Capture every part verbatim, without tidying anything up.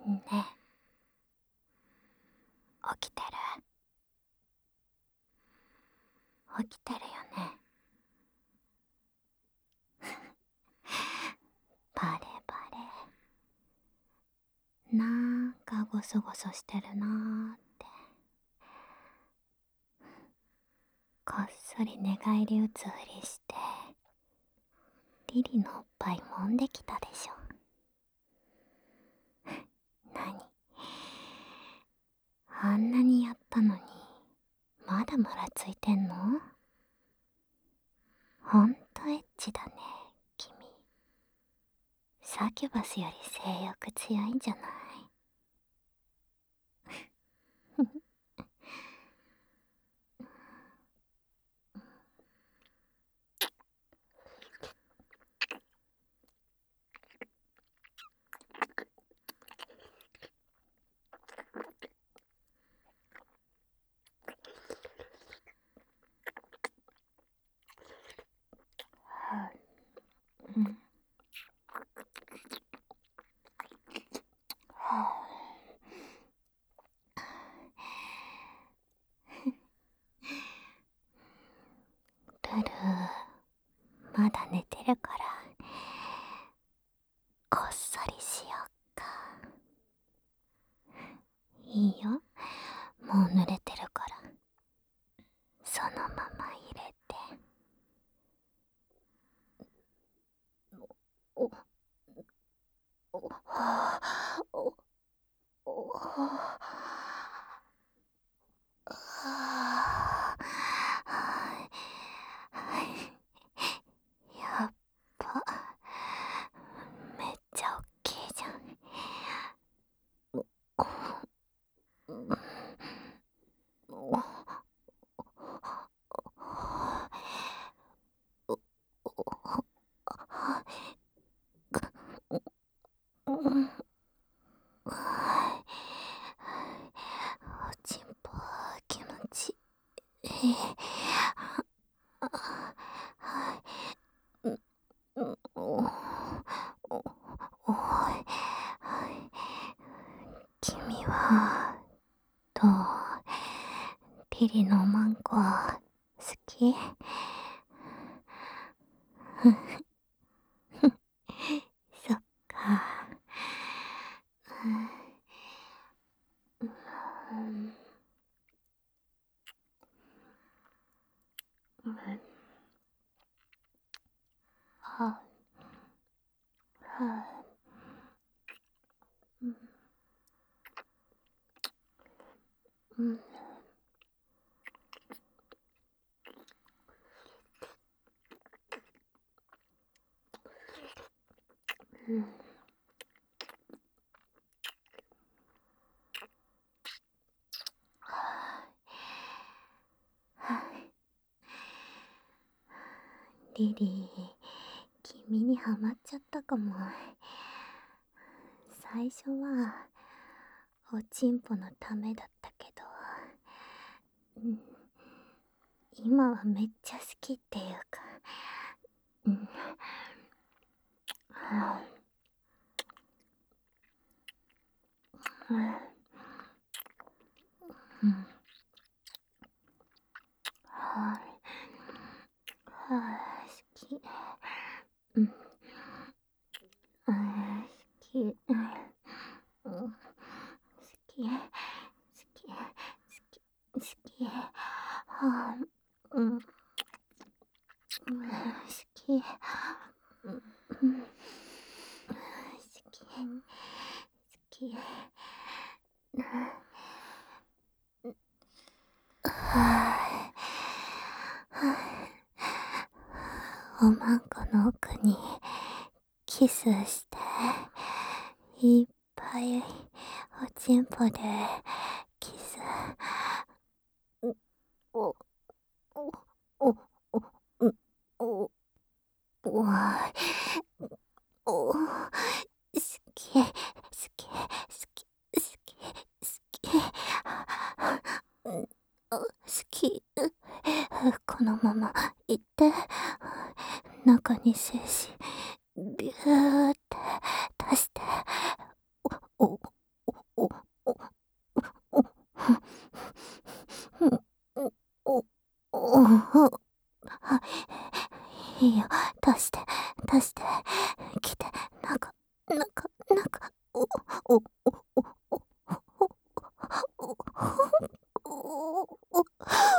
ね、起きてる？起きてるよね？バレバレ。なんかゴソゴソしてるなーって。こっそり寝返り打つふりしてリリのおっぱい揉んできたでしょ。何、あんなにやったのにまだムラついてんの？ほんとエッチだね、君。サキュバスより性欲強いんじゃない？うん。ルル、まだ寝てるからこっそりしよっか。いいよ、もう濡れてるから。そのまま入れて。おおおおおやっぱめっちゃおっきいじゃん。おちんぽ気持ちいい。君はどう？リリのマンコ好き？そっか。うんうん、あ、はうん、うん、うん、リリー、君にハマっちゃったかも。最初はおちんぽのためだったけど、うん、今はめっちゃ好きっていうか、うん、はあ、うん、うん、はい、はあ、好き、うん、あー、好き、うん、好き、好き、好き、好き、はあ、うん、好き、うん、好き、好き、はあ、おまんこの奥にキスして、いっぱいおちんぽでキス。お、お、お、お、お、お、お、わお、好き、好き、好き、好き、好き、うん、好き。このまま行って、中に精子ビューって出して、お、お、 いいよ、出して、出して、来て、なんか、なんか、なんか、お、お、お、お、お、お、お、お、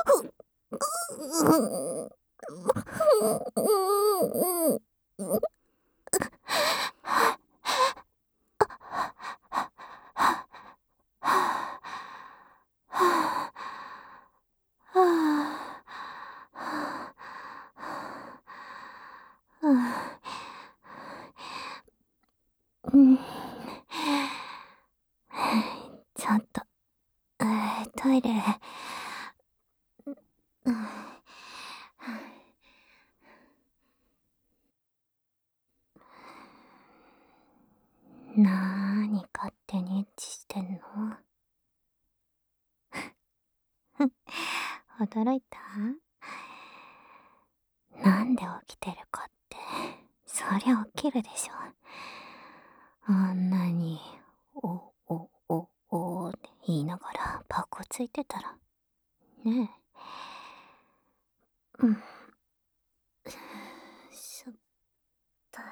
うん、ちょっと、トイレ。なーに勝手にエッチしてんの？驚いた？なんで起きてるかって、そりゃ起きるでしょ。あんなに、お、お、お、おって言いながらパコついてたら。ねえ。うん。しょっぱい。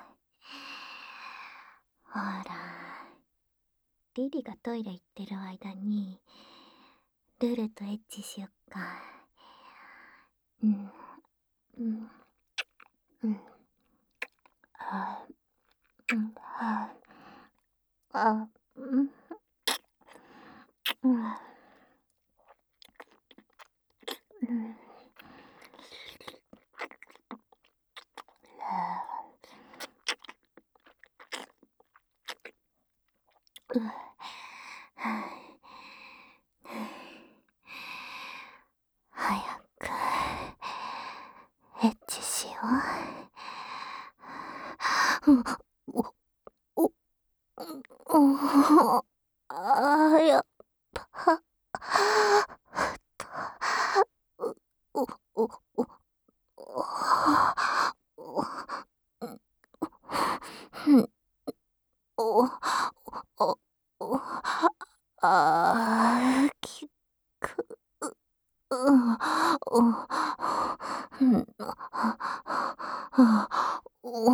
ほら。リリがトイレ行ってる間に、ルルとエッチしよっか。うん。うん。うん。あ、うん。あ、あ、うん。うん。うん。うん。早くエッチしよう。お、お、お、お、あーやっぱ、お、お、お、お、お、お、お、お、あー、きく、うん、お、うん、あ、お、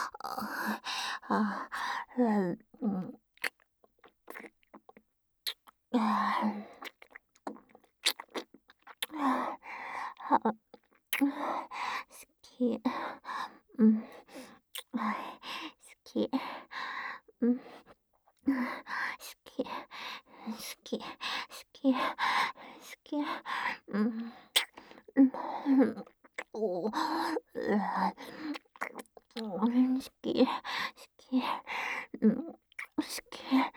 あ、うん、うん、あ、好き、うん、好き、うん、好き、好き、好き、好き、うん、うん、お、うわ、好き、好き、うん、好き、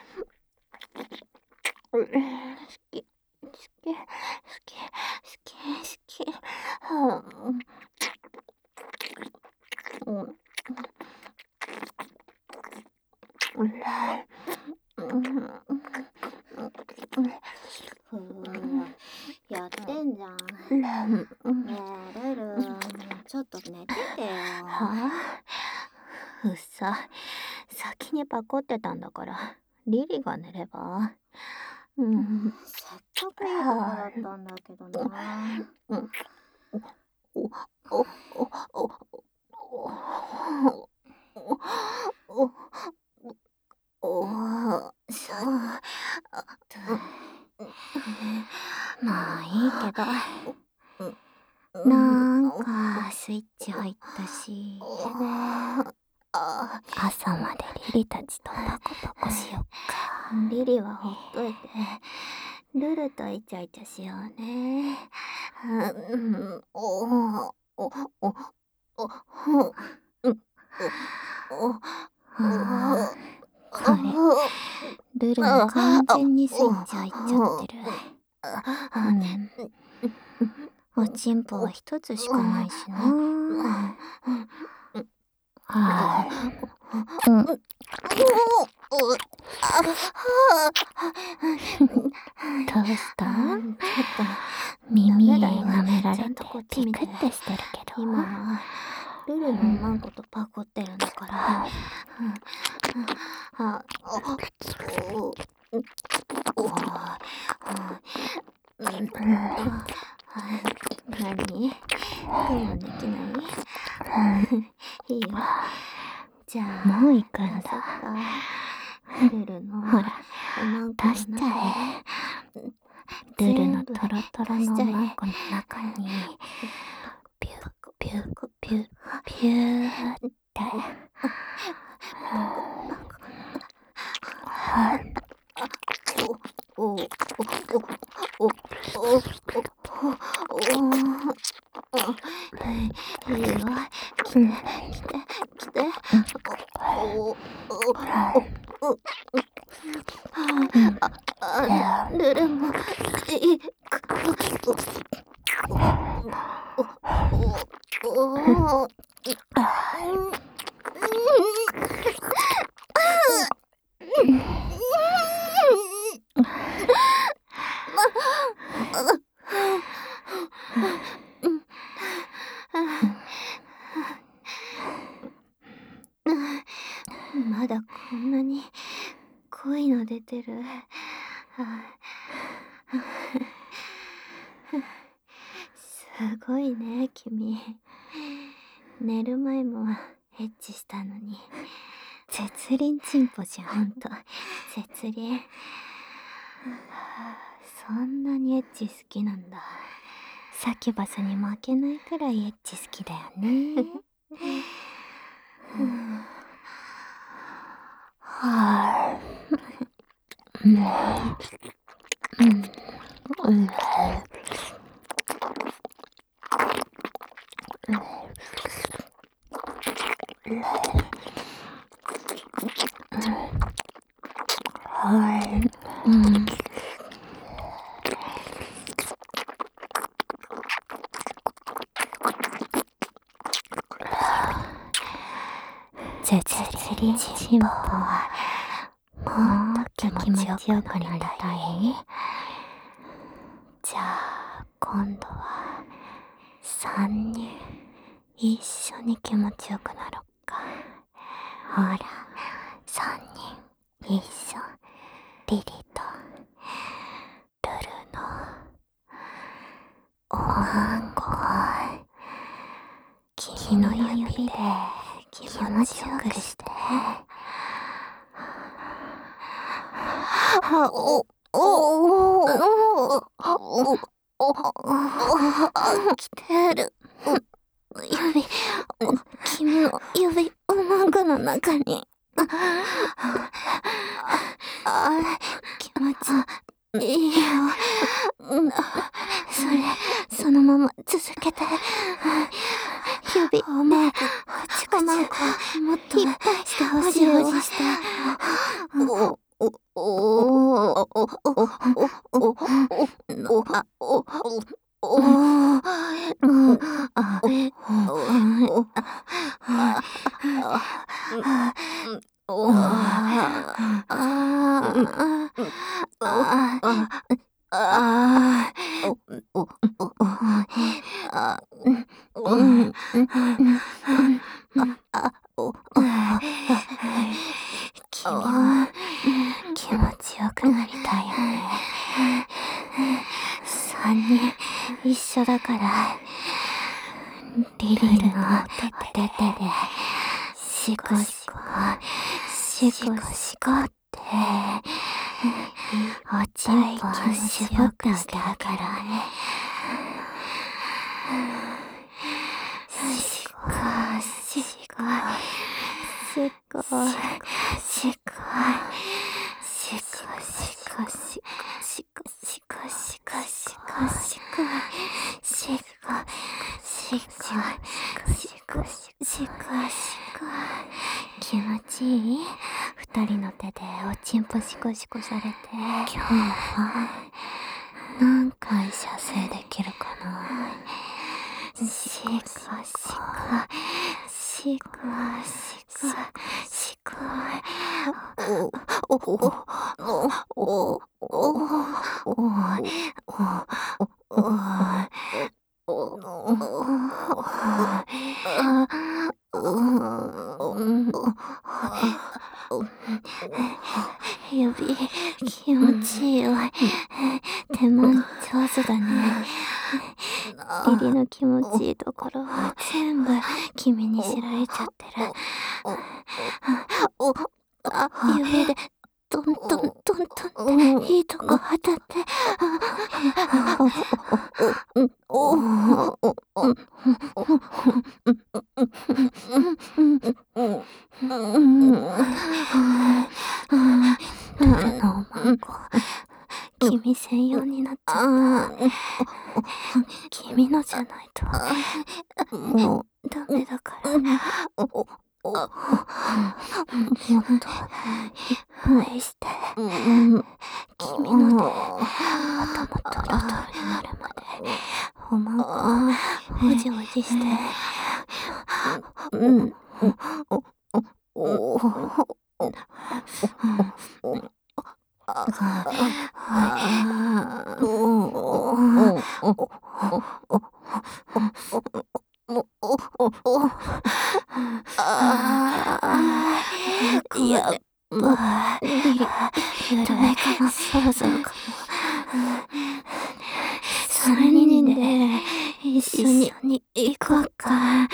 うん、好き、好き、好き、好き、好き、うん、うん、うん、やってんじゃん。ねえ、ルル、ちょっと寝ててよ。はあ、うっさ、先にパコってたんだから、リリが寝れば。うん、せっかくいいとこだったんだけどな。うん、お、お、お、お、お、お、お、ちょっと。まあいいけど、なんかスイッチ入ったし、朝までリリたちとパコパコしよっか。リリはほっといて、ルルとイチャイチャしようね。うん、お、お、お、お、お、うん、お、お、あれ、ルルも完全にスイッチ入っちゃってる。うん。おちんぽは一つしかないしな。はい。うん。どうした？ちょっと耳舐められてピクってしてるけど。今はルルのおまんことパコってるんだから。あ、お、お、 何？我慢できないいいよ。じゃあ、 もう行くんだ。 そっか。ルルのほら、 おまんこの出しちゃ中え。ルルのトロトロのおまんこの中に、ピュッピュッピュッピューって。 おおおおおおおおいいよ。来て来て来て。おおおあルルもいい。おおおまだこんなに濃いの出てる。すごいね、君。寝る前もエッチしたのに。絶倫チンポじゃん。ほんと。絶倫。そんなにエッチ好きなんだ。サキュバスに負けないくらいエッチ好きだよね。はぁ。うん。うん。うん。はい。うん。絶倫チンポはもっと気持ちよくなりたい？じゃあ今度は三人一緒に気持ちよくなろっか。ほら、三人一緒。リリとルルのおまんこを君の指で気持ちよくして。おおおおお来てる。指、君の指おまんこの中に。あ、気持ちいいよ。それ、そのまま続けて。指、おまんこ、おまんこ、もっといっぱいしてほしい。おじして。おおおおおおおおおおお君も気持ちよくなりたいよね。三人一緒だからリリルのお手手でシコシコシコシコっておちんぽを絞ってあげるからね。シコシコシコシコシコシコシコシコシコシコシコシコシコシコシコシコシコシコ気持ちいい？二人の手でおちんぽシコシコされて。今日は何回射精できるかな？シコシコシコシコシコおおおおおお指気持ちいいわ。手も上手だね。 ところは全部君に知られちゃってる。あ、指でトントントントンっていいとこ当たって。誰のおまんこ君専用になっちゃった。君のじゃないともうダメだから。もっといっぱいして。君ので頭トロトロになるまでおまんこおじおじして。うん。おやっばい。ダメかな、そろそろかも。さんにんで一緒に行こうか。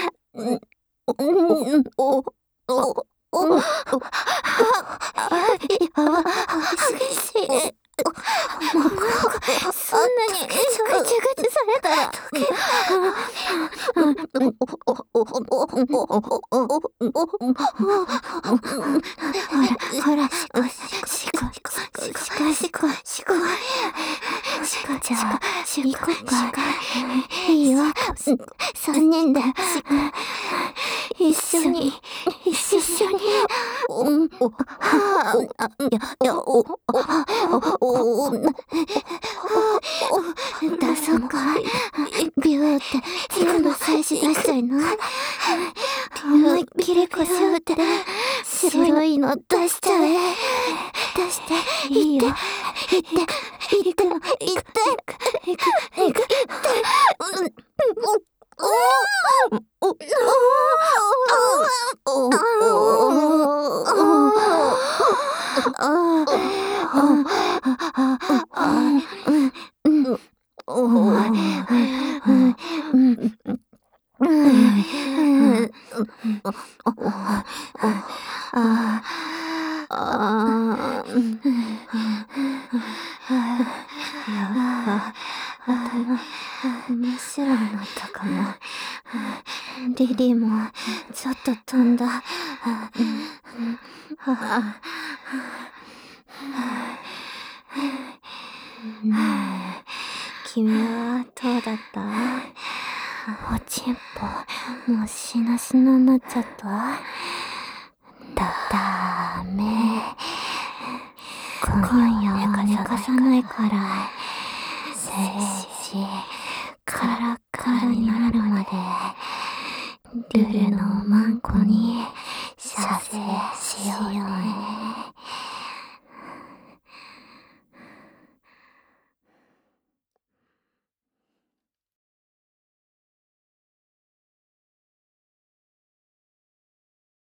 おおおやば、激しい。そんなにぐちぐちされたらほらほら、しこしこしこしこしこしこしこしこ、じゃあ行こっか。いいよ、三人で一緒に一緒に。いやおお出そうか。ビューって全部最初出しちゃいな。思いっきり腰を打って白いの出しちゃえ。出していいよ。行って行って行って行く行く真っ白になったかも。リリーもちょっと飛んだ。ねえ、君はどうだった？おちんぽもうしなしなになっちゃった？だ、ダメ。今夜は寝かさないから。せいし